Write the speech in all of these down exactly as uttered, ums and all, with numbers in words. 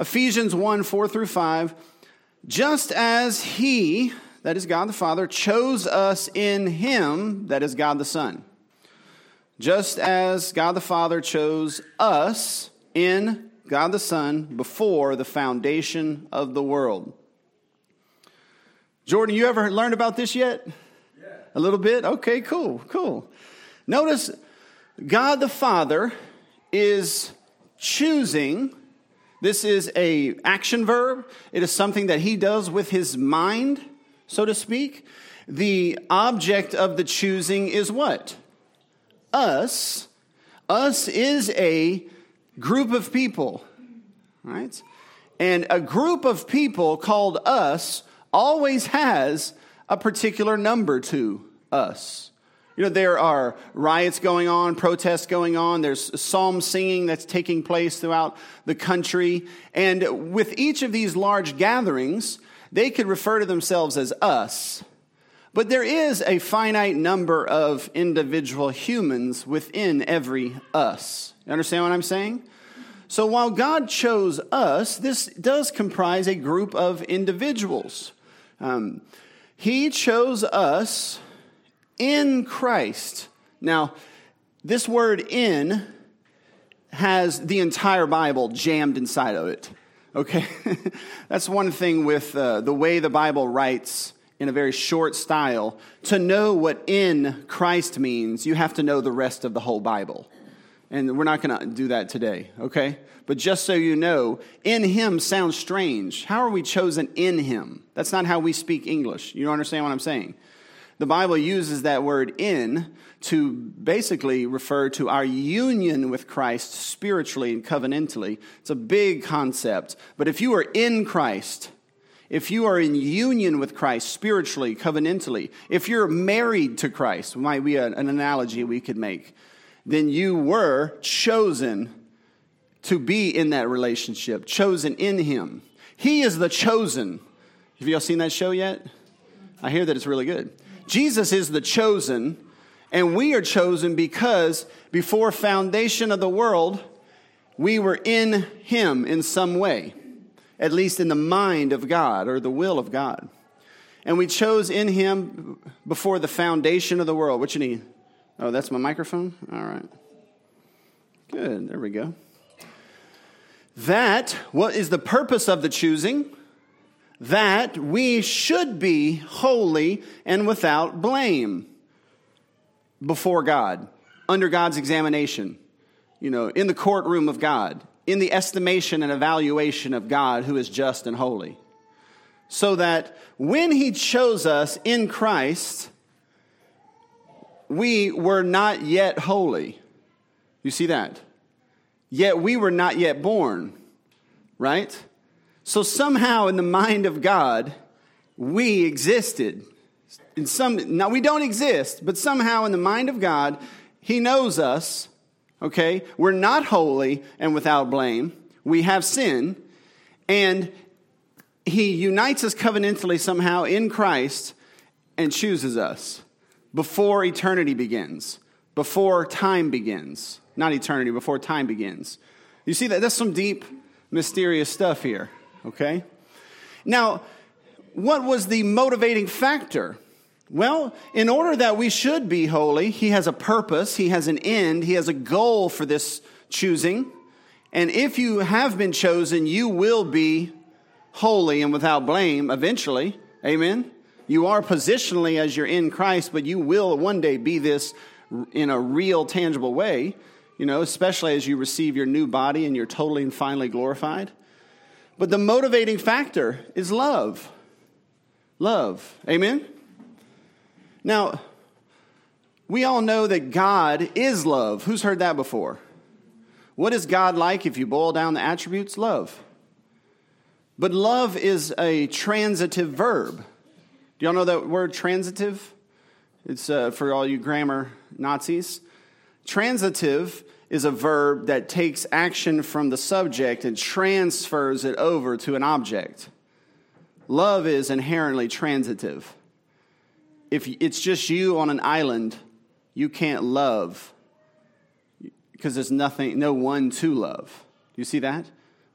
Ephesians one, four through five. Just as he, that is God the Father, chose us in him, that is God the Son. Just as God the Father chose us in God the Son before the foundation of the world. Jordan, you ever learned about this yet? Yeah. A little bit? Okay, cool, cool. Notice God the Father is choosing. This is a action verb. It is something that he does with his mind, so to speak. The object of the choosing is what? Us. Us is a group of people, right? And a group of people called us always has a particular number to us. You know, there are riots going on, protests going on. There's psalm singing that's taking place throughout the country. And with each of these large gatherings, they could refer to themselves as us. But there is a finite number of individual humans within every us. You understand what I'm saying? So while God chose us, this does comprise a group of individuals. Um, he chose us in Christ. Now, this word "in" has the entire Bible jammed inside of it. Okay? That's one thing with uh, the way the Bible writes in a very short style. To know what "in Christ" means, you have to know the rest of the whole Bible. And we're not going to do that today, okay? But just so you know, "in him" sounds strange. How are we chosen in him? That's not how we speak English. You don't understand what I'm saying? The Bible uses that word "in" to basically refer to our union with Christ spiritually and covenantally. It's a big concept. But if you are in Christ, if you are in union with Christ spiritually, covenantally, if you're married to Christ, might be an analogy we could make, then you were chosen to be in that relationship, chosen in him. He is the chosen. Have y'all seen that show yet? I hear that it's really good. Jesus is the chosen, and we are chosen because before foundation of the world, we were in him in some way. At least in the mind of God or the will of God. And we chose in him before the foundation of the world. What you need? Oh, that's my microphone? All right. Good. There we go. That, what is the purpose of the choosing? That we should be holy and without blame before God, under God's examination, you know, in the courtroom of God. In the estimation and evaluation of God who is just and holy. So that when he chose us in Christ, we were not yet holy. You see that? Yet we were not yet born. Right? So somehow in the mind of God, we existed. In some, now we don't exist, but somehow in the mind of God, he knows us. Okay, we're not holy and without blame. We have sin. And he unites us covenantally somehow in Christ and chooses us before eternity begins, before time begins. Not eternity, before time begins. You see that? That's some deep, mysterious stuff here. Okay? Now, what was the motivating factor? Well, in order that we should be holy, he has a purpose, he has an end, he has a goal for this choosing. And if you have been chosen, you will be holy and without blame eventually. Amen? You are positionally as you're in Christ, but you will one day be this in a real, tangible way, you know, especially as you receive your new body and you're totally and finally glorified. But the motivating factor is love. Love. Amen? Now, we all know that God is love. Who's heard that before? What is God like if you boil down the attributes? Love. But love is a transitive verb. Do y'all know that word transitive? It's uh, for all you grammar Nazis. Transitive is a verb that takes action from the subject and transfers it over to an object. Love is inherently transitive. If it's just you on an island, you can't love because there's nothing, no one to love. You see that?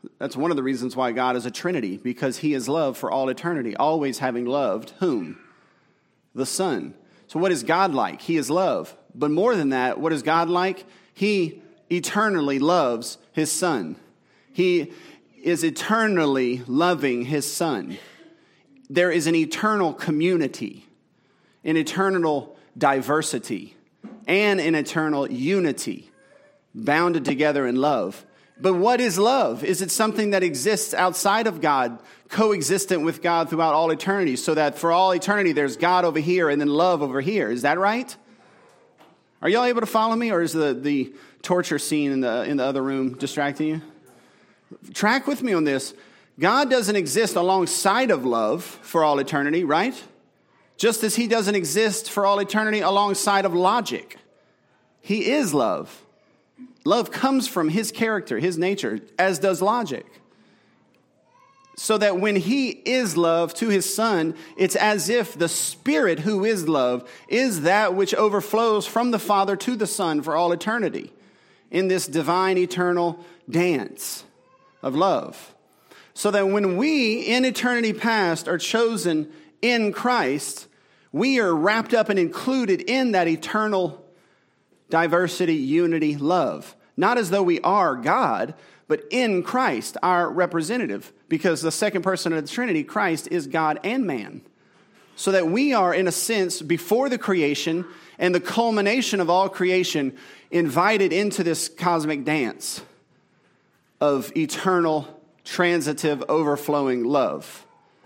That's one of the reasons why God is a Trinity, because he is love for all eternity, always having loved whom? The Son. So what is God like? He is love. But more than that, what is God like? He eternally loves his Son. He is eternally loving his Son. There is an eternal community, an eternal diversity, and an eternal unity, bounded together in love. But what is love? Is it something that exists outside of God, coexistent with God throughout all eternity, so that for all eternity there's God over here and then love over here? Is that right? Are y'all able to follow me, or is the, the torture scene in the in the other room distracting you? Track with me on this. God doesn't exist alongside of love for all eternity, right? Just as he doesn't exist for all eternity alongside of logic. He is love. Love comes from his character, his nature, as does logic. So that when he is love to his Son, it's as if the Spirit who is love is that which overflows from the Father to the Son for all eternity in this divine eternal dance of love. So that when we in eternity past are chosen in Christ, we are wrapped up and included in that eternal diversity, unity, love. Not as though we are God, but in Christ, our representative. Because the second person of the Trinity, Christ, is God and man. So that we are, in a sense, before the creation and the culmination of all creation, invited into this cosmic dance of eternal, transitive, overflowing love.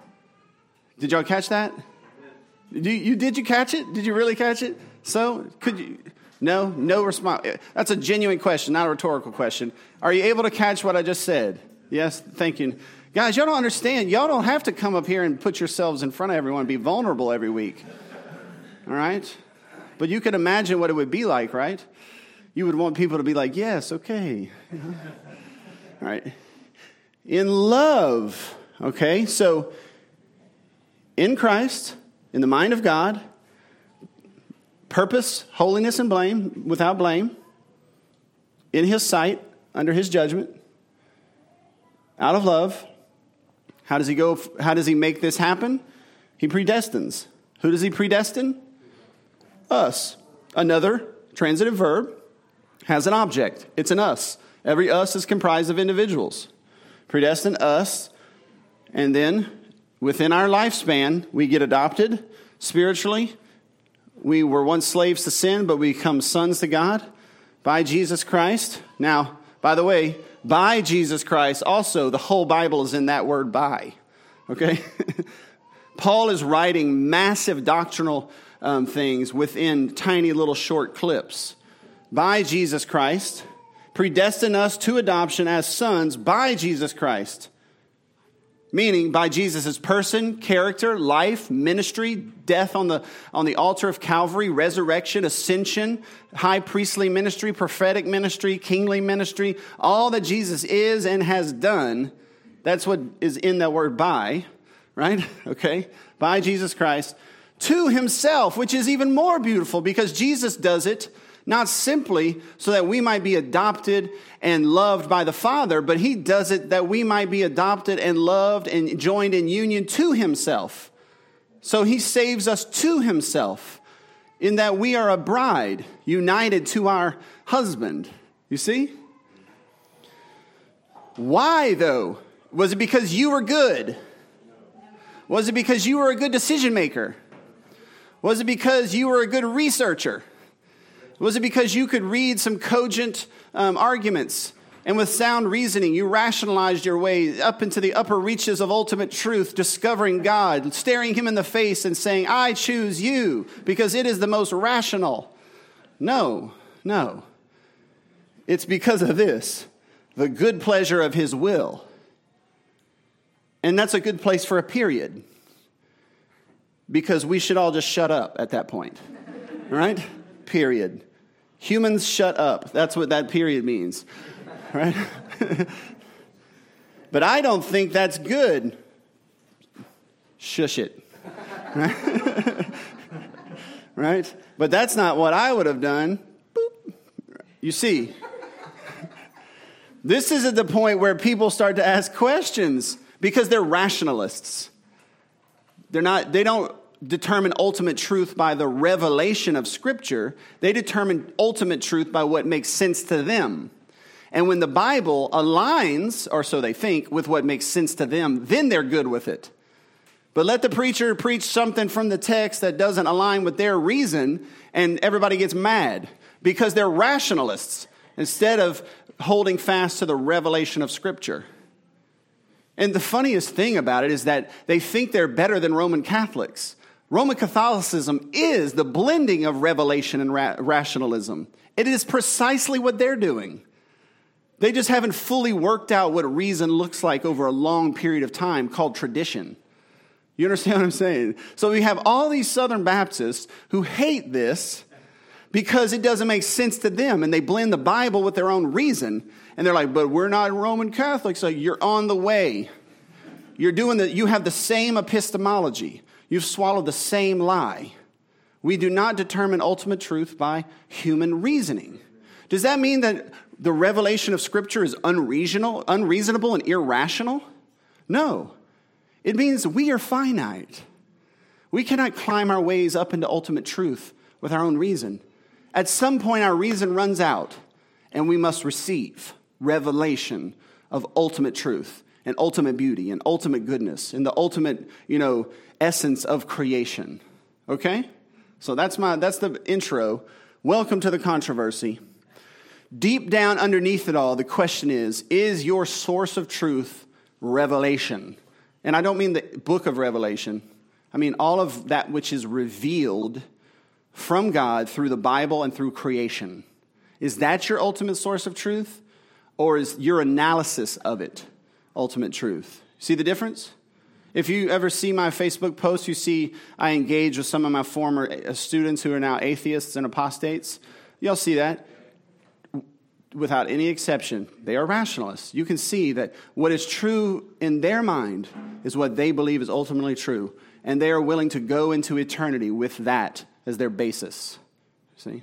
Did y'all catch that? Did you, you did you catch it? Did you really catch it? So, could you... No, no response. That's a genuine question, not a rhetorical question. Are you able to catch what I just said? Yes, thank you. Guys, y'all don't understand. Y'all don't have to come up here and put yourselves in front of everyone and be vulnerable every week. All right? But you can imagine what it would be like, right? You would want people to be like, yes, okay. All right. In love, okay? So, in Christ, in the mind of God, purpose, holiness, and blame, without blame, in his sight, under his judgment, out of love. How does he go? How does he make this happen? He predestines. Who does he predestine? Us. Another transitive verb has an object. It's an us. Every us is comprised of individuals. Predestine us, and then within our lifespan, we get adopted spiritually. We were once slaves to sin, but we become sons to God by Jesus Christ. Now, by the way, by Jesus Christ, also, the whole Bible is in that word by. Okay? Paul is writing massive doctrinal um, things within tiny little short clips. By Jesus Christ, predestined us to adoption as sons by Jesus Christ. Meaning by Jesus' person, character, life, ministry, death on the on the altar of Calvary, resurrection, ascension, high priestly ministry, prophetic ministry, kingly ministry, all that Jesus is and has done, that's what is in that word by, right? Okay? By Jesus Christ, to himself, which is even more beautiful because Jesus does it not simply so that we might be adopted and loved by the Father, but he does it that we might be adopted and loved and joined in union to himself. So he saves us to himself in that we are a bride united to our husband. You see? Why, though? Was it because you were good? Was it because you were a good decision maker? Was it because you were a good researcher? Was it because you could read some cogent um, arguments and with sound reasoning you rationalized your way up into the upper reaches of ultimate truth, discovering God, staring him in the face and saying, I choose you because it is the most rational? No, no. It's because of this, the good pleasure of his will. And that's a good place for a period, because we should all just shut up at that point, right? Period. Humans shut up. That's what that period means, right? But I don't think that's good. Shush it. Right? Right? But that's not what I would have done. Boop. You see, This is at the point where people start to ask questions because they're rationalists. They're not, they don't determine ultimate truth by the revelation of Scripture. They determine ultimate truth by what makes sense to them. And when the Bible aligns, or so they think, with what makes sense to them, then they're good with it. But let the preacher preach something from the text that doesn't align with their reason, and everybody gets mad because they're rationalists instead of holding fast to the revelation of Scripture. And the funniest thing about it is that they think they're better than Roman Catholics. Roman Catholicism is the blending of revelation and ra- rationalism. It is precisely what they're doing. They just haven't fully worked out what reason looks like over a long period of time called tradition. You understand what I'm saying? So we have all these Southern Baptists who hate this because it doesn't make sense to them, and they blend the Bible with their own reason. And they're like, but we're not Roman Catholics. So you're on the way. You're doing the, you have the same epistemology. You've swallowed the same lie. We do not determine ultimate truth by human reasoning. Does that mean that the revelation of Scripture is unreasonable, unreasonable and irrational? No. It means we are finite. We cannot climb our ways up into ultimate truth with our own reason. At some point, our reason runs out, and we must receive revelation of ultimate truth and ultimate beauty and ultimate goodness and the ultimate, you know, essence of creation. Okay? So that's my that's the intro. Welcome to the controversy. Deep down underneath it all, the question is, is your source of truth revelation? And I don't mean the book of Revelation. I mean all of that which is revealed from God through the Bible and through creation. Is that your ultimate source of truth? Or is your analysis of it ultimate truth? See the difference? If you ever see my Facebook posts, you see I engage with some of my former students who are now atheists and apostates. You'll see that. Without any exception, they are rationalists. You can see that what is true in their mind is what they believe is ultimately true. And they are willing to go into eternity with that as their basis. See?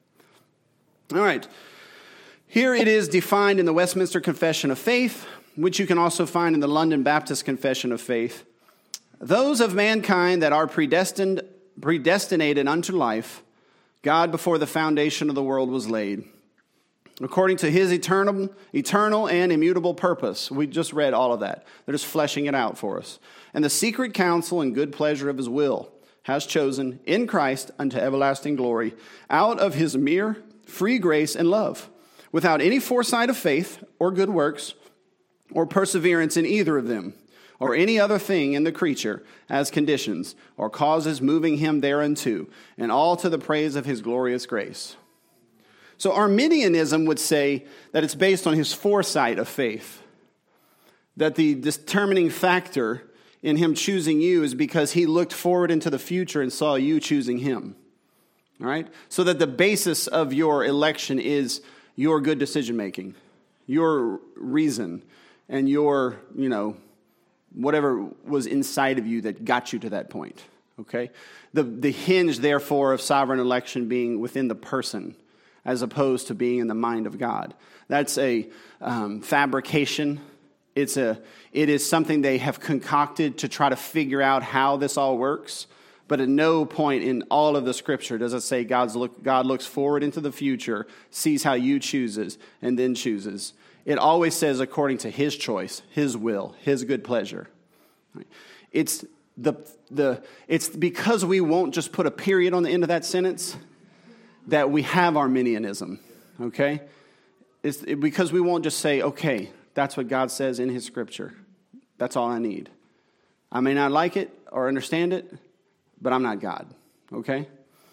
All right. Here it is defined in the Westminster Confession of Faith, which you can also find in the London Baptist Confession of Faith. Those of mankind that are predestined, predestinated unto life, God before the foundation of the world was laid, according to his eternal, eternal and immutable purpose. We just read all of that. They're just fleshing it out for us. And the secret counsel and good pleasure of his will has chosen in Christ unto everlasting glory, out of his mere free grace and love, without any foresight of faith or good works or perseverance in either of them, or any other thing in the creature as conditions or causes moving him thereunto, and all to the praise of his glorious grace. So Arminianism would say that it's based on his foresight of faith, that the determining factor in him choosing you is because he looked forward into the future and saw you choosing him. All right? So that the basis of your election is your good decision-making, your reason, and your, you know, whatever was inside of you that got you to that point. Okay? The, the hinge, therefore, of sovereign election being within the person, as opposed to being in the mind of God. That's a um, fabrication. It's a, it is something they have concocted to try to figure out how this all works. But at no point in all of the Scripture does it say God's look, God looks forward into the future, sees how you chooses, and then chooses. It always says according to his choice, his will, his good pleasure. It's the the it's because we won't just put a period on the end of that sentence that we have Arminianism, okay? It's because we won't just say, okay, that's what God says in his Scripture. That's all I need. I may not like it or understand it, but I'm not God, okay?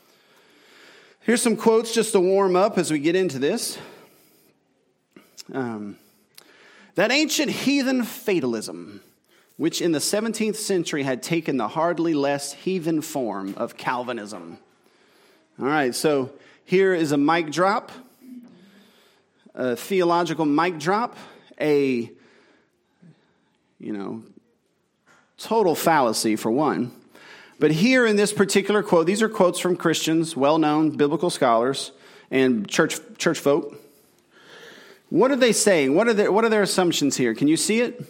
Here's some quotes just to warm up as we get into this. Um, that ancient heathen fatalism, which in the seventeenth century had taken the hardly less heathen form of Calvinism. All right, so here is a mic drop, a theological mic drop, a, you know, total fallacy for one. But here in this particular quote, these are quotes from Christians, well-known biblical scholars, and church church folk. What are they saying? What are their, what are their assumptions here? Can you see it?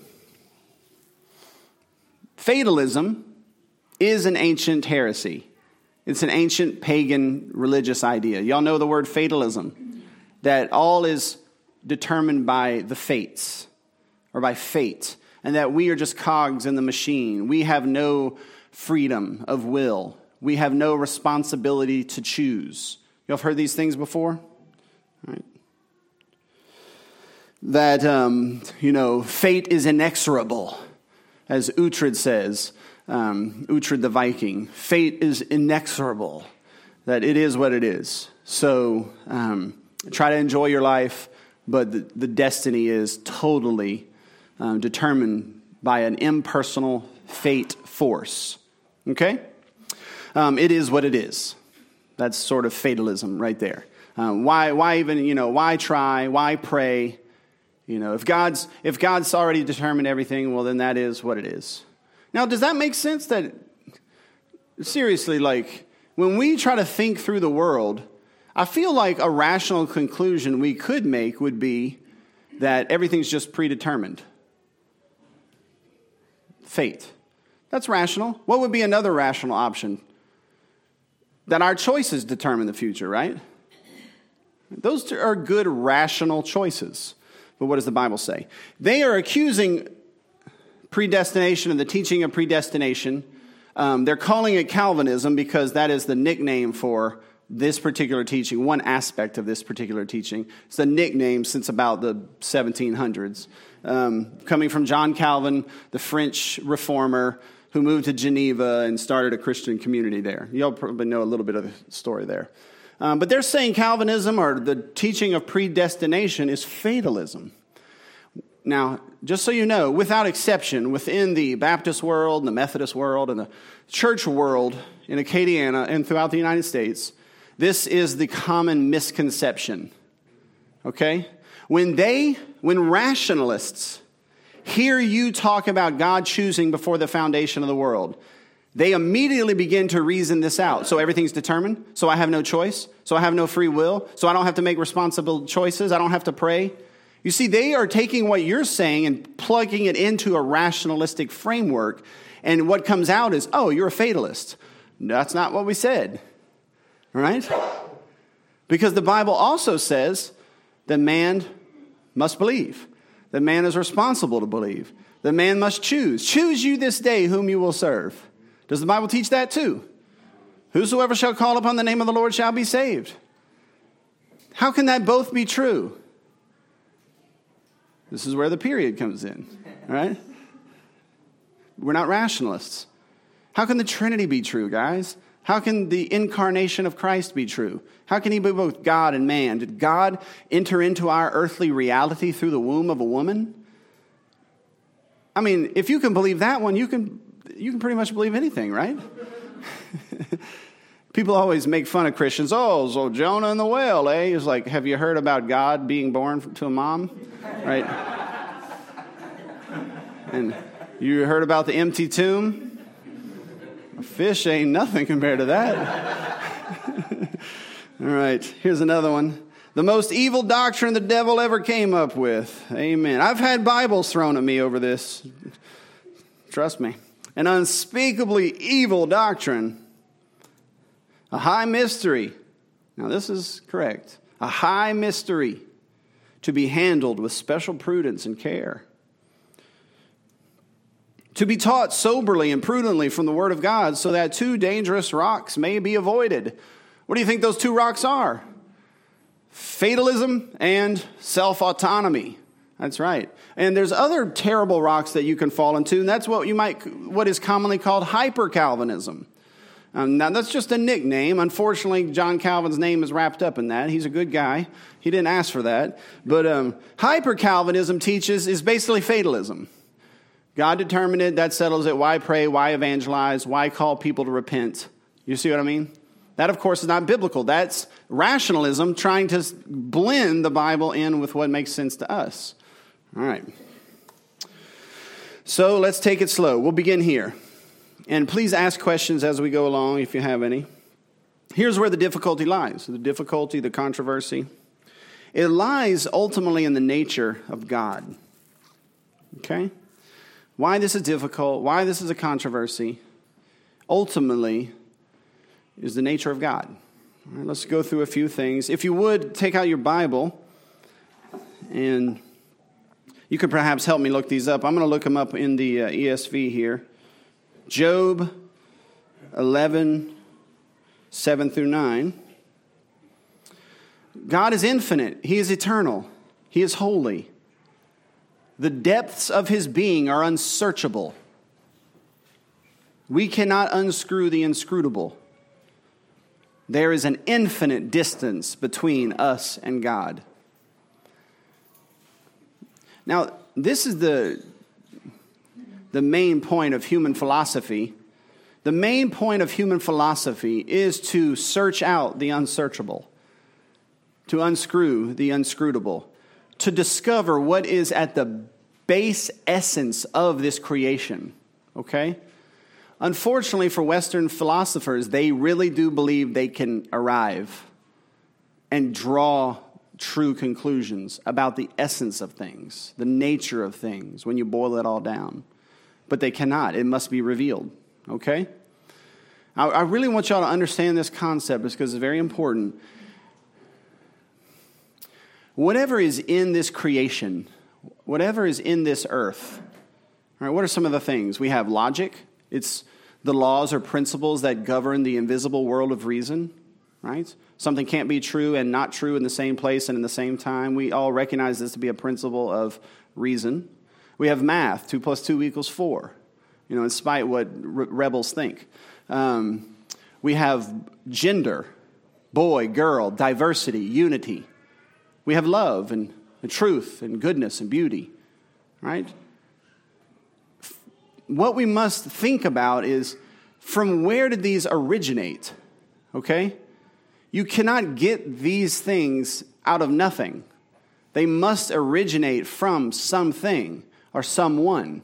Fatalism is an ancient heresy. It's an ancient pagan religious idea. Y'all know the word fatalism, that all is determined by the fates or by fate, and that we are just cogs in the machine. We have no freedom of will. We have no responsibility to choose. Y'all have heard these things before? All right. That, um, you know, fate is inexorable, as Uhtred says, um, Uhtred the Viking. Fate is inexorable, that it is what it is. So um, try to enjoy your life, but the, the destiny is totally um, determined by an impersonal fate force. Okay? Um, it is what it is. That's sort of fatalism right there. Um, why, why even, you know, why try? Why pray? You know, if God's if God's already determined everything, well, then that is what it is. Now, does that make sense? That seriously, like when we try to think through the world, I feel like a rational conclusion we could make would be that everything's just predetermined. Fate. That's rational. What would be another rational option? That our choices determine the future, right? Those are good rational choices. But what does the Bible say? They are accusing predestination and the teaching of predestination. Um, they're calling it Calvinism because that is the nickname for this particular teaching, one aspect of this particular teaching. It's a nickname since about the seventeen hundreds. Um, coming from John Calvin, the French reformer who moved to Geneva and started a Christian community there. You'll probably know a little bit of the story there. Um, but they're saying Calvinism, or the teaching of predestination, is fatalism. Now, just so you know, without exception, within the Baptist world, and the Methodist world, and the church world in Acadiana and throughout the United States, this is the common misconception. Okay? When they, when rationalists hear you talk about God choosing before the foundation of the world, they immediately begin to reason this out. So everything's determined. So I have no choice. So I have no free will. So I don't have to make responsible choices. I don't have to pray. You see, they are taking what you're saying and plugging it into a rationalistic framework. And what comes out is, oh, you're a fatalist. That's not what we said. Right? Because the Bible also says that man must believe. That man is responsible to believe. That man must choose. Choose you this day whom you will serve. Does the Bible teach that too? Whosoever shall call upon the name of the Lord shall be saved. How can that both be true? This is where the period comes in, right? We're not rationalists. How can the Trinity be true, guys? How can the incarnation of Christ be true? How can he be both God and man? Did God enter into our earthly reality through the womb of a woman? I mean, if you can believe that one, you can you can pretty much believe anything, right? People always make fun of Christians. Oh, so Jonah and the whale, eh? It's like, have you heard about God being born to a mom? Right? And you heard about the empty tomb? A fish ain't nothing compared to that. All right, here's another one. The most evil doctrine the devil ever came up with. Amen. I've had Bibles thrown at me over this. Trust me. An unspeakably evil doctrine. A high mystery. Now this is correct. A high mystery to be handled with special prudence and care. To be taught soberly and prudently from the Word of God so that two dangerous rocks may be avoided. What do you think those two rocks are? Fatalism and self-autonomy. That's right. And there's other terrible rocks that you can fall into, and that's what you might, what is commonly called hyper-Calvinism. Um, now, that's just a nickname. Unfortunately, John Calvin's name is wrapped up in that. He's a good guy. He didn't ask for that. But um, hyper-Calvinism teaches is basically fatalism. God determined it. That settles it. Why pray? Why evangelize? Why call people to repent? You see what I mean? That, of course, is not biblical. That's rationalism trying to blend the Bible in with what makes sense to us. All right. So let's take it slow. We'll begin here. And please ask questions as we go along if you have any. Here's where the difficulty lies. The difficulty, the controversy. It lies ultimately in the nature of God. Okay? Why this is difficult, why this is a controversy, ultimately is the nature of God. All right, let's go through a few things. If you would, take out your Bible, and you could perhaps help me look these up. I'm going to look them up in the uh, E S V here. Job eleven, seven through nine. God is infinite. He is eternal. He is holy. The depths of his being are unsearchable. We cannot unscrew the inscrutable. There is an infinite distance between us and God. Now, this is the, the main point of human philosophy. The main point of human philosophy is to search out the unsearchable, to unscrew the unscrutable, to discover what is at the base essence of this creation, okay? Unfortunately for Western philosophers, they really do believe they can arrive and draw true conclusions about the essence of things, the nature of things, when you boil it all down. But they cannot. It must be revealed, okay? I, I really want y'all to understand this concept because it's very important. Whatever is in this creation, whatever is in this earth, all right, what are some of the things? We have logic. It's the laws or principles that govern the invisible world of reason, right? Something can't be true and not true in the same place and in the same time. We all recognize this to be a principle of reason. We have math, two plus two equals four, you know, in spite of what re- rebels think. Um, we have gender, boy, girl, diversity, unity. We have love and, and truth and goodness and beauty, right? What we must think about is, from where did these originate, okay? You cannot get these things out of nothing. They must originate from something or someone,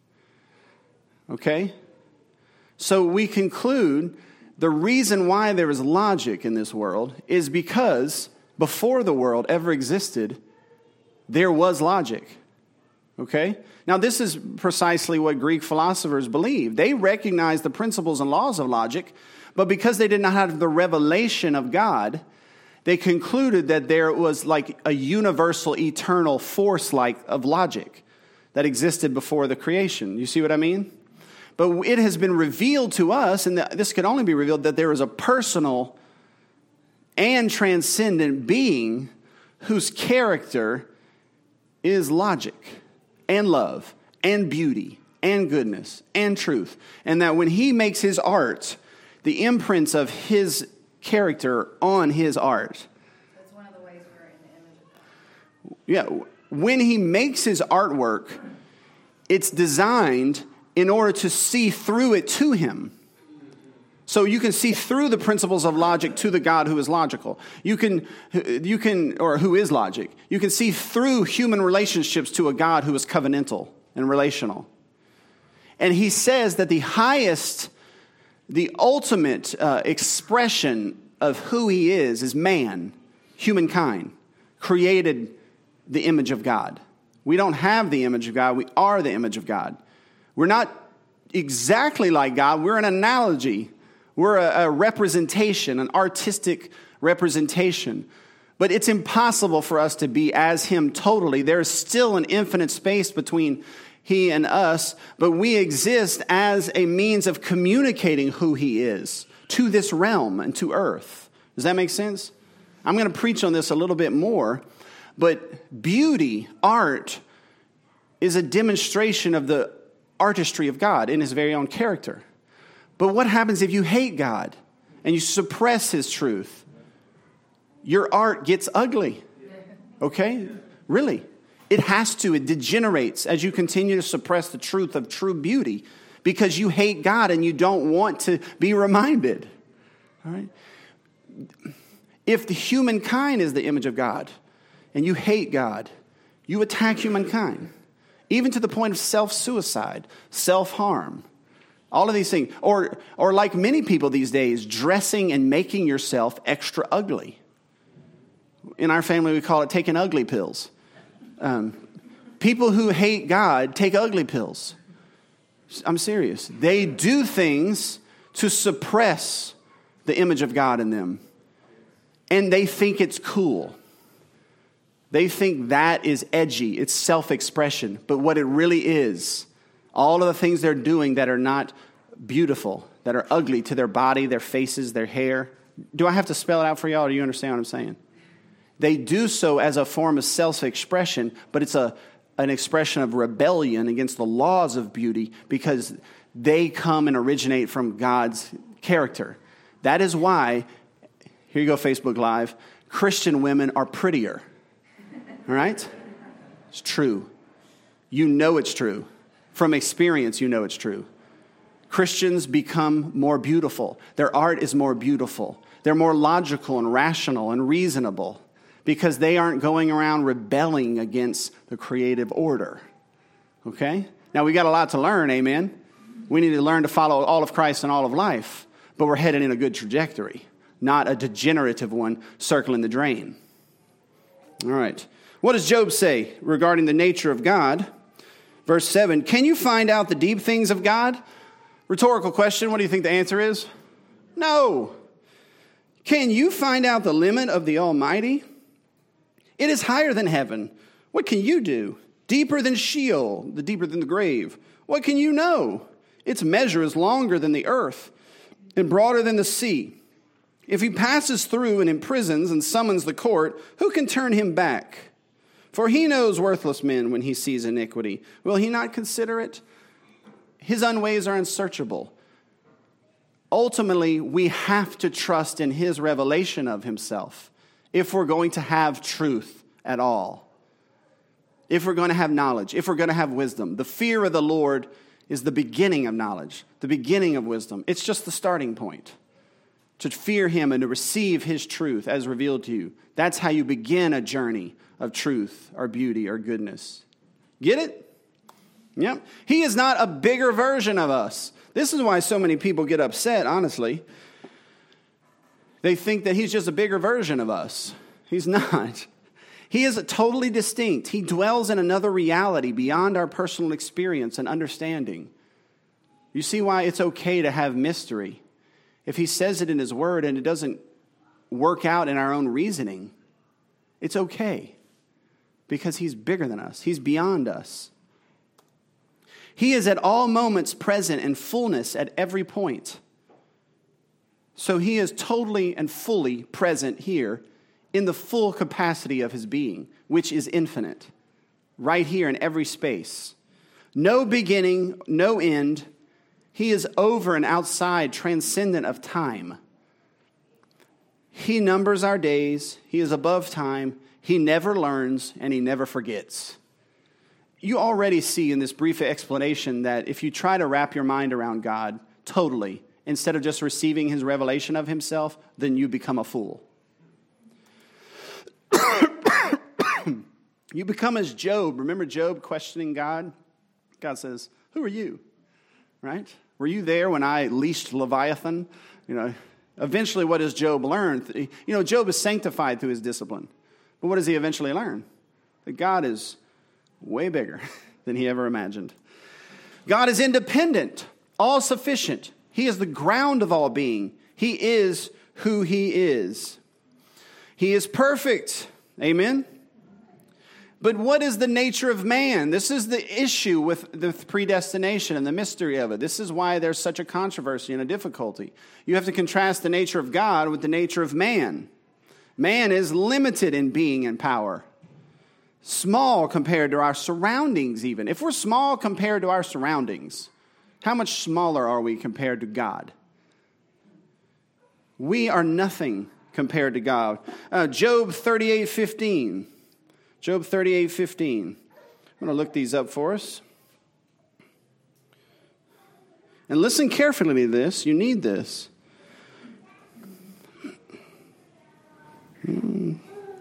okay? So we conclude the reason why there is logic in this world is because before the world ever existed, there was logic. Okay? Now, this is precisely what Greek philosophers believed. They recognized the principles and laws of logic, but because they did not have the revelation of God, they concluded that there was like a universal, eternal force like of logic that existed before the creation. You see what I mean? But it has been revealed to us, and this can only be revealed, that there is a personal and transcendent being whose character is logic and love and beauty and goodness and truth. And that when he makes his art, the imprints of his character on his art. That's one of the ways we're in the image of God. Yeah, when he makes his artwork, it's designed in order to see through it to him. So you can see through the principles of logic to the God who is logical. You can, you can, or who is logic. You can see through human relationships to a God who is covenantal and relational. And he says that the highest, the ultimate uh, expression of who he is is man, humankind, created the image of God. We don't have the image of God. We are the image of God. We're not exactly like God. We're an analogy. We're a, a representation, an artistic representation. But it's impossible for us to be as him totally. There is still an infinite space between he and us, but we exist as a means of communicating who he is to this realm and to earth. Does that make sense? I'm going to preach on this a little bit more, but beauty, art, is a demonstration of the artistry of God in his very own character. But what happens if you hate God and you suppress his truth? Your art gets ugly. Okay? Really. It has to. It degenerates as you continue to suppress the truth of true beauty because you hate God and you don't want to be reminded. All right? If the humankind is the image of God and you hate God, you attack humankind, even to the point of self-suicide, self-harm. All of these things. Or, or like many people these days, dressing and making yourself extra ugly. In our family, we call it taking ugly pills. Um, people who hate God take ugly pills. I'm serious. They do things to suppress the image of God in them. And they think it's cool. They think that is edgy. It's self-expression. But what it really is, all of the things they're doing that are not beautiful, that are ugly to their body, their faces, their hair. Do I have to spell it out for y'all, or do you understand what I'm saying? They do so as a form of self-expression, but it's a an expression of rebellion against the laws of beauty because they come and originate from God's character. That is why, here you go, Facebook Live, Christian women are prettier. All right? It's true. You know it's true. From experience, you know it's true. Christians become more beautiful. Their art is more beautiful. They're more logical and rational and reasonable because they aren't going around rebelling against the creative order. Okay? Now, we got a lot to learn, amen? We need to learn to follow all of Christ and all of life, but we're headed in a good trajectory, not a degenerative one circling the drain. All right. What does Job say regarding the nature of God? Verse seven, can you find out the deep things of God? Rhetorical question. What do you think the answer is? No. Can you find out the limit of the Almighty? It is higher than heaven. What can you do? Deeper than Sheol, the deeper than the grave. What can you know? Its measure is longer than the earth and broader than the sea. If he passes through and imprisons and summons the court, who can turn him back? For he knows worthless men when he sees iniquity. Will he not consider it? His unways are unsearchable. Ultimately, we have to trust in his revelation of himself if we're going to have truth at all. If we're going to have knowledge, if we're going to have wisdom. The fear of the Lord is the beginning of knowledge, the beginning of wisdom. It's just the starting point. To fear him and to receive his truth as revealed to you. That's how you begin a journey of truth or beauty or goodness. Get it? Yep. He is not a bigger version of us. This is why so many people get upset, honestly. They think that he's just a bigger version of us. He's not. He is totally distinct. He dwells in another reality beyond our personal experience and understanding. You see why it's okay to have mystery. If he says it in his word and it doesn't work out in our own reasoning, it's okay because he's bigger than us. He's beyond us. He is at all moments present in fullness at every point. So he is totally and fully present here in the full capacity of his being, which is infinite, right here in every space. No beginning, no end. He is over and outside, transcendent of time. He numbers our days. He is above time. He never learns, and he never forgets. You already see in this brief explanation that if you try to wrap your mind around God totally, instead of just receiving his revelation of himself, then you become a fool. You become as Job. Remember Job questioning God? God says, who are you? Right? Were you there when I leashed Leviathan? You know, eventually what does Job learn? You know, Job is sanctified through his discipline. But what does he eventually learn? That God is way bigger than he ever imagined. God is independent, all-sufficient. He is the ground of all being. He is who he is. He is perfect. Amen? But what is the nature of man? This is the issue with the predestination and the mystery of it. This is why there's such a controversy and a difficulty. You have to contrast the nature of God with the nature of man. Man is limited in being and power. Small compared to our surroundings even. If we're small compared to our surroundings, how much smaller are we compared to God? We are nothing compared to God. Uh, Job thirty-eight fifteen. Job thirty-eight fifteen. I'm going to look these up for us. And listen carefully to this. You need this. Hmm.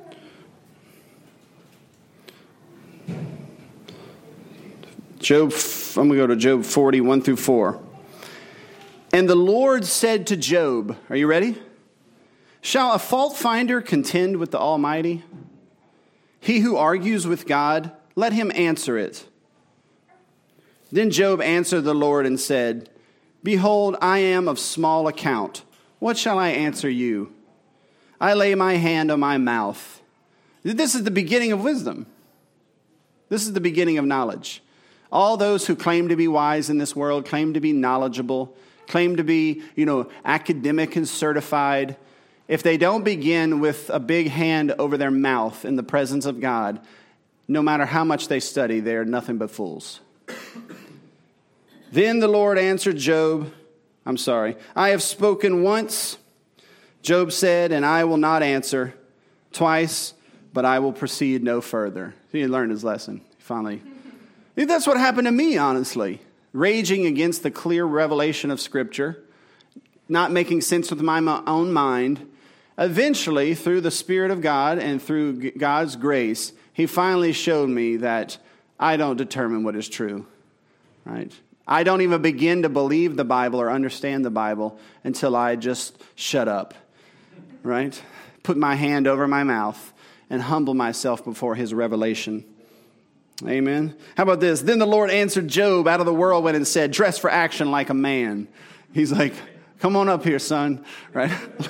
Job, I'm going to go to Job forty, one through four. And the Lord said to Job, are you ready? Shall a fault finder contend with the Almighty? He who argues with God, let him answer it. Then Job answered the Lord and said, Behold, I am of small account. What shall I answer you? I lay my hand on my mouth. This is the beginning of wisdom. This is the beginning of knowledge. All those who claim to be wise in this world, claim to be knowledgeable, claim to be, you know, academic and certified, if they don't begin with a big hand over their mouth in the presence of God, no matter how much they study, they're nothing but fools. Then the Lord answered Job, I'm sorry, I have spoken once, Job said, and I will not answer. Twice, but I will proceed no further. He learned his lesson, finally. That's what happened to me, honestly. Raging against the clear revelation of Scripture, not making sense with my own mind. Eventually, through the Spirit of God and through God's grace, he finally showed me that I don't determine what is true, right? I don't even begin to believe the Bible or understand the Bible until I just shut up, right? Put my hand over my mouth and humble myself before his revelation. Amen. How about this? Then the Lord answered Job out of the whirlwind and said, dress for action like a man. He's like, come on up here, son. Right?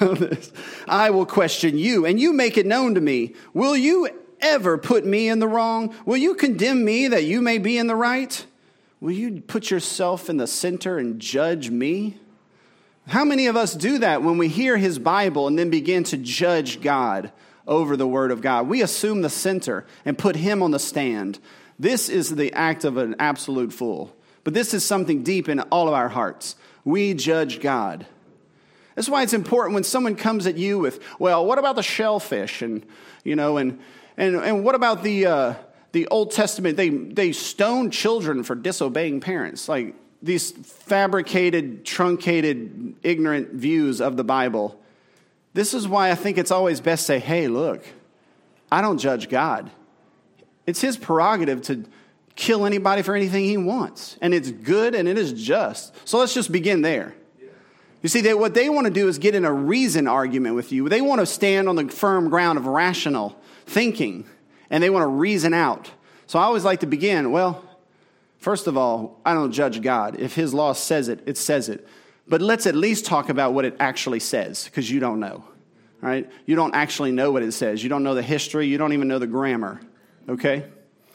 I will question you, and you make it known to me. Will you ever put me in the wrong? Will you condemn me that you may be in the right? Will you put yourself in the center and judge me? How many of us do that when we hear his Bible and then begin to judge God over the word of God? We assume the center and put him on the stand. This is the act of an absolute fool. But this is something deep in all of our hearts. We judge God. That's why it's important when someone comes at you with, well, what about the shellfish? And, you know, and and and what about the uh, the Old Testament? They they stoned children for disobeying parents. Like these fabricated, truncated, ignorant views of the Bible. This is why I think it's always best to say, hey, look, I don't judge God. It's his prerogative to kill anybody for anything he wants. And it's good and it is just. So let's just begin there. You see, they, what they want to do is get in a reason argument with you. They want to stand on the firm ground of rational thinking. And they want to reason out. So I always like to begin, well, first of all, I don't judge God. If his law says it, it says it. But let's at least talk about what it actually says, because you don't know, right? You don't actually know what it says. You don't know the history. You don't even know the grammar, okay?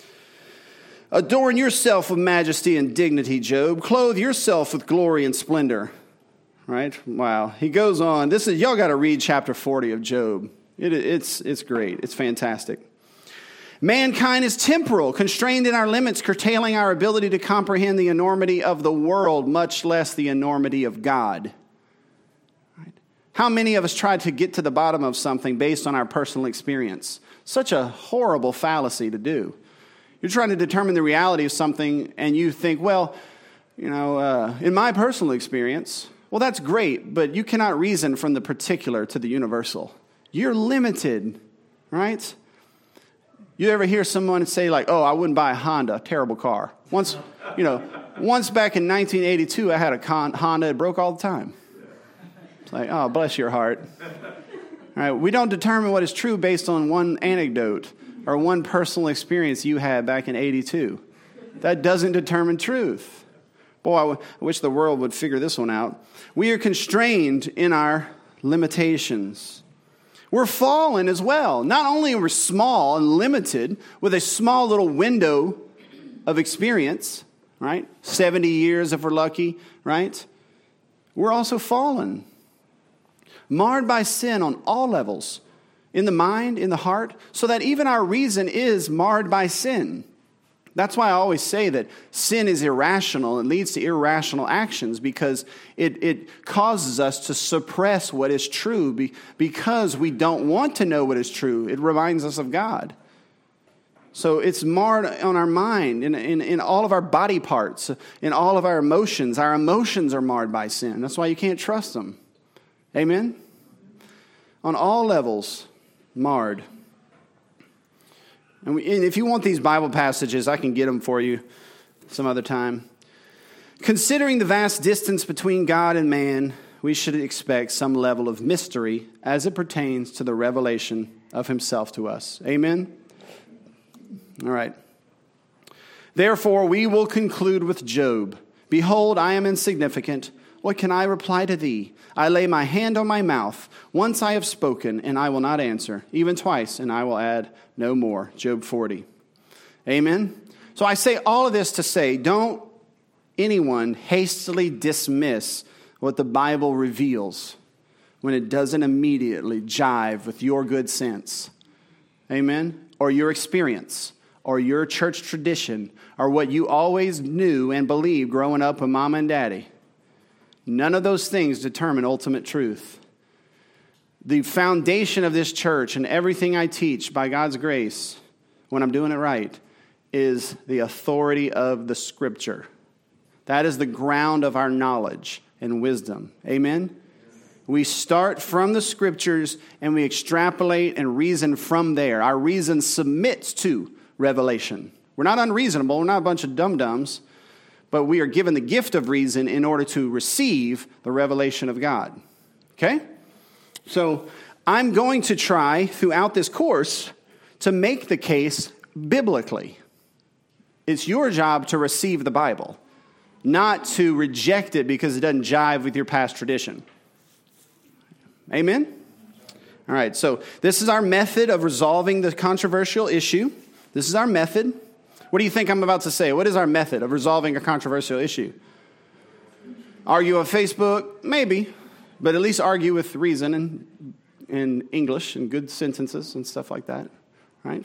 Adorn yourself with majesty and dignity, Job. Clothe yourself with glory and splendor, right? Wow. He goes on. This is y'all got to read chapter forty of Job. It, it's it's great. It's fantastic. Mankind is temporal, constrained in our limits, curtailing our ability to comprehend the enormity of the world, much less the enormity of God. Right? How many of us try to get to the bottom of something based on our personal experience? Such a horrible fallacy to do. You're trying to determine the reality of something, and you think, well, you know, uh, in my personal experience, well, that's great, but you cannot reason from the particular to the universal. You're limited, right? You ever hear someone say like, oh, I wouldn't buy a Honda, terrible car. Once, you know, once back in nineteen eighty-two, I had a con- Honda, it broke all the time. It's like, oh, bless your heart. All right, we don't determine what is true based on one anecdote or one personal experience you had back in eighty-two. That doesn't determine truth. Boy, I, w- I wish the world would figure this one out. We are constrained in our limitations. We're fallen as well. Not only are we small and limited with a small little window of experience, right? seventy years if we're lucky, right? We're also fallen. Marred by sin on all levels, in the mind, in the heart, so that even our reason is marred by sin. That's why I always say that sin is irrational and leads to irrational actions, because it, it causes us to suppress what is true be, because we don't want to know what is true. It reminds us of God. So it's marred on our mind, in, in, in all of our body parts, in all of our emotions. Our emotions are marred by sin. That's why you can't trust them. Amen? On all levels, marred. And, we, and if you want these Bible passages, I can get them for you some other time. Considering the vast distance between God and man, we should expect some level of mystery as it pertains to the revelation of himself to us. Amen? All right. Therefore, we will conclude with Job. Behold, I am insignificant. What can I reply to thee? I lay my hand on my mouth. Once I have spoken, and I will not answer. Even twice, and I will add no more. Job forty. Amen? So I say all of this to say, don't anyone hastily dismiss what the Bible reveals when it doesn't immediately jive with your good sense. Amen? Or your experience, or your church tradition, or what you always knew and believed growing up with mama and daddy. None of those things determine ultimate truth. The foundation of this church and everything I teach by God's grace, when I'm doing it right, is the authority of the Scripture. That is the ground of our knowledge and wisdom. Amen? We start from the Scriptures and we extrapolate and reason from there. Our reason submits to revelation. We're not unreasonable. We're not a bunch of dum-dums. But we are given the gift of reason in order to receive the revelation of God. Okay? So I'm going to try throughout this course to make the case biblically. It's your job to receive the Bible, not to reject it because it doesn't jive with your past tradition. Amen? All right, so this is our method of resolving the controversial issue. This is our method. What do you think I'm about to say? What is our method of resolving a controversial issue? Argue on Facebook? Maybe. But at least argue with reason and, and English and good sentences and stuff like that. Right?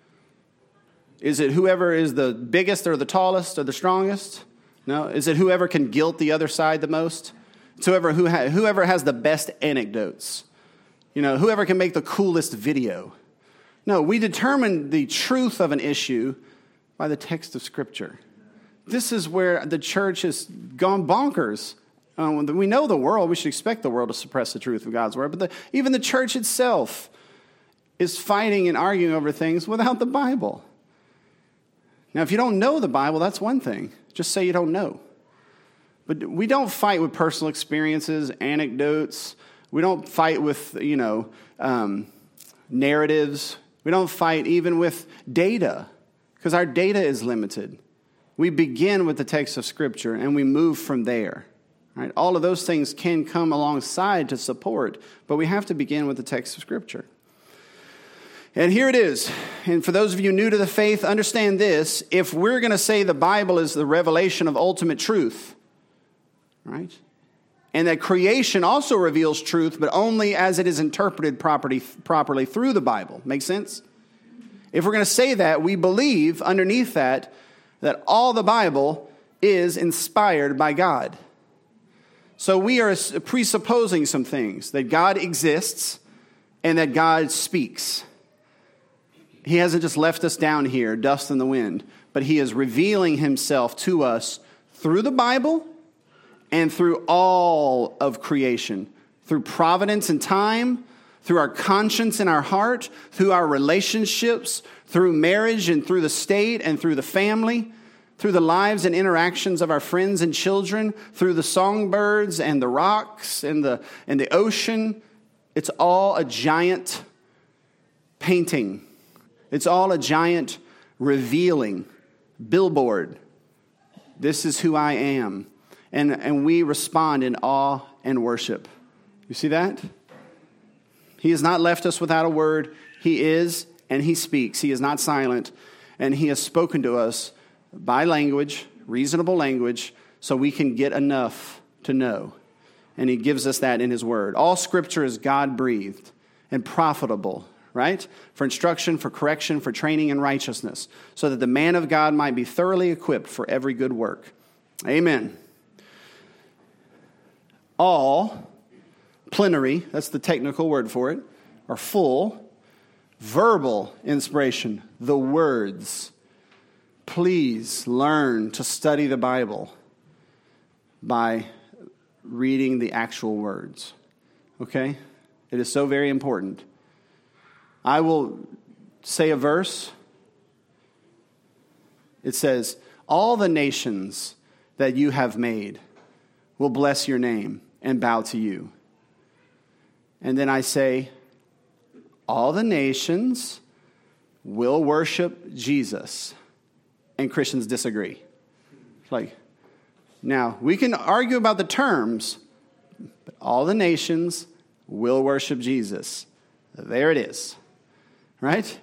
Is it whoever is the biggest or the tallest or the strongest? No. Is it whoever can guilt the other side the most? It's whoever, who ha- whoever has the best anecdotes. You know, whoever can make the coolest video. No, we determine the truth of an issue by the text of Scripture. This is where the church has gone bonkers. Um, we know the world. We should expect the world to suppress the truth of God's word. But the, even the church itself is fighting and arguing over things without the Bible. Now, if you don't know the Bible, that's one thing. Just say you don't know. But we don't fight with personal experiences, anecdotes. We don't fight with, you know, um, narratives. We don't fight even with data. Because our data is limited. We begin with the text of Scripture and we move from there. Right? All of those things can come alongside to support, but we have to begin with the text of Scripture. And here it is. And for those of you new to the faith, understand this. If we're going to say the Bible is the revelation of ultimate truth, right? And that creation also reveals truth, but only as it is interpreted properly, properly through the Bible. Make sense? If we're going to say that, we believe underneath that, that all the Bible is inspired by God. So we are presupposing some things, that God exists and that God speaks. He hasn't just left us down here, dust in the wind, but he is revealing himself to us through the Bible and through all of creation, through providence and time, through our conscience and our heart, through our relationships, through marriage and through the state and through the family, through the lives and interactions of our friends and children, through the songbirds and the rocks and the, and the ocean. It's all a giant painting. It's all a giant revealing billboard. This is who I am. And, and we respond in awe and worship. You see that? He has not left us without a word. He is, and he speaks. He is not silent. And he has spoken to us by language, reasonable language, so we can get enough to know. And he gives us that in his word. All Scripture is God-breathed and profitable, right? For instruction, for correction, for training in righteousness, so that the man of God might be thoroughly equipped for every good work. Amen. All plenary, that's the technical word for it, or full, verbal inspiration, the words. Please learn to study the Bible by reading the actual words. Okay? It is so very important. I will say a verse. It says, all the nations that you have made will bless your name. and bow to you. And then I say, all the nations will worship Jesus. And Christians disagree. Like, now, we can argue about the terms, but all the nations will worship Jesus. There it is. Right?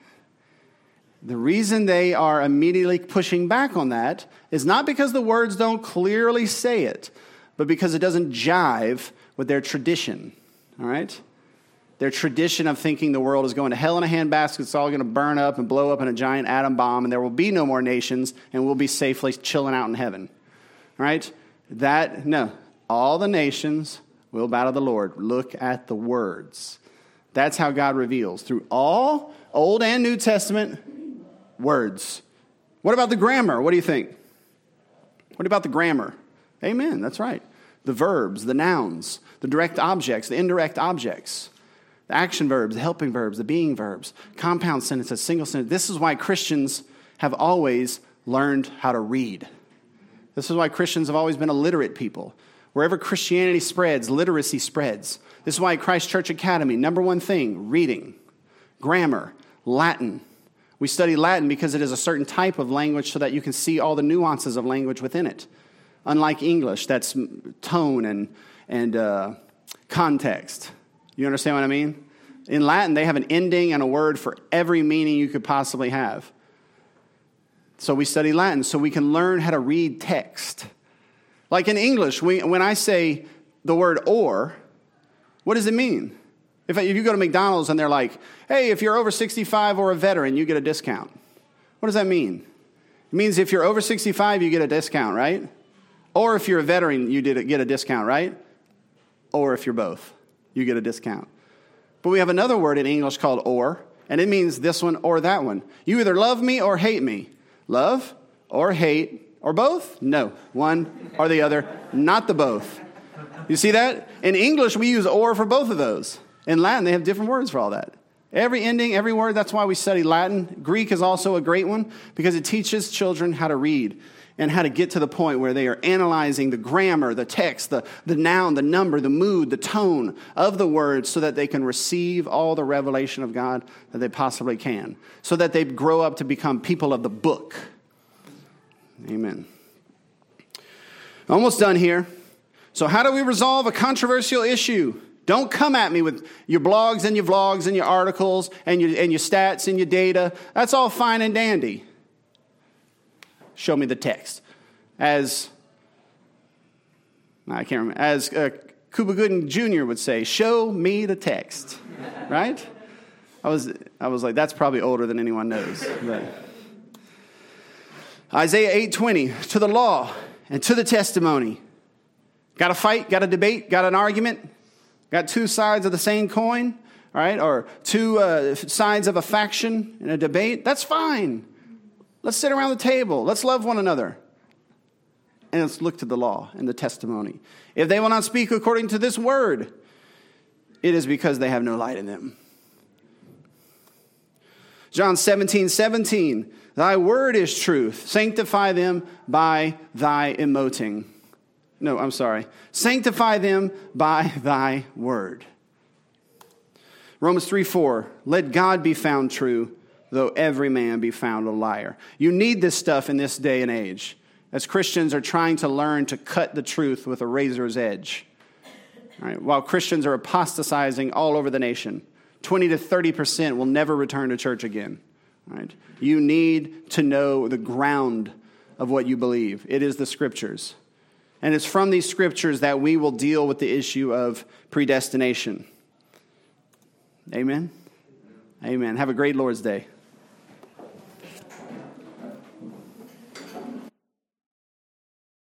The reason they are immediately pushing back on that is not because the words don't clearly say it, but because it doesn't jive with their tradition. All right? Their tradition of thinking the world is going to hell in a handbasket, it's all going to burn up and blow up in a giant atom bomb, and there will be no more nations, and we'll be safely chilling out in heaven. All right? That, no. All the nations will bow to the Lord. Look at the words. That's how God reveals. Through all Old and New Testament words. What about the grammar? What do you think? What about the grammar? Amen, that's right. The verbs, the nouns, the direct objects, the indirect objects, the action verbs, the helping verbs, the being verbs, compound sentences, single sentences. This is why Christians have always learned how to read. This is why Christians have always been a literate people. Wherever Christianity spreads, literacy spreads. This is why Christ Church Academy, number one thing, reading, grammar, Latin. We study Latin because it is a certain type of language so that you can see all the nuances of language within it. Unlike English, that's tone and, and uh, context. You understand what I mean? In Latin, they have an ending and a word for every meaning you could possibly have. So we study Latin so we can learn how to read text. Like in English, we, when I say the word or, what does it mean? If, if you go to McDonald's and they're like, hey, if you're over sixty-five or a veteran, you get a discount. What does that mean? It means if you're over sixty-five, you get a discount, right? Or if you're a veteran, you did get a discount, right? Or if you're both, you get a discount. But we have another word in English called or, and it means this one or that one. You either love me or hate me. Love or hate or both? No, one or the other, not the both. You see that? In English, we use or for both of those. In Latin, they have different words for all that. Every ending, every word, that's why we study Latin. Greek is also a great one because it teaches children how to read and how to get to the point where they are analyzing the grammar, the text, the, the noun, the number, the mood, the tone of the words so that they can receive all the revelation of God that they possibly can, so that they grow up to become people of the book. Amen. Almost done here. So how do we resolve a controversial issue? Don't come at me with your blogs and your vlogs and your articles and your, and your stats and your data. That's all fine and dandy. Show me the text. As, I can't remember, as uh, Cuba Gooding Junior would say, show me the text. Right? I was, I was like, that's probably older than anyone knows. But. Isaiah eight twenty, to the law and to the testimony. Got a fight, got a debate, got an argument, got two sides of the same coin, all right, or two uh, sides of a faction in a debate. That's fine. Let's sit around the table. Let's love one another. And let's look to the law and the testimony. If they will not speak according to this word, it is because they have no light in them. John seventeen seventeen, thy word is truth. Sanctify them by thy emoting. No, I'm sorry. Sanctify them by thy word. Romans three four, let God be found true, though every man be found a liar. You need this stuff in this day and age, as Christians are trying to learn to cut the truth with a razor's edge. All right, while Christians are apostatizing all over the nation, twenty to thirty percent will never return to church again. All right, you need to know the ground of what you believe. It is the scriptures. And it's from these scriptures that we will deal with the issue of predestination. Amen? Amen. Have a great Lord's Day.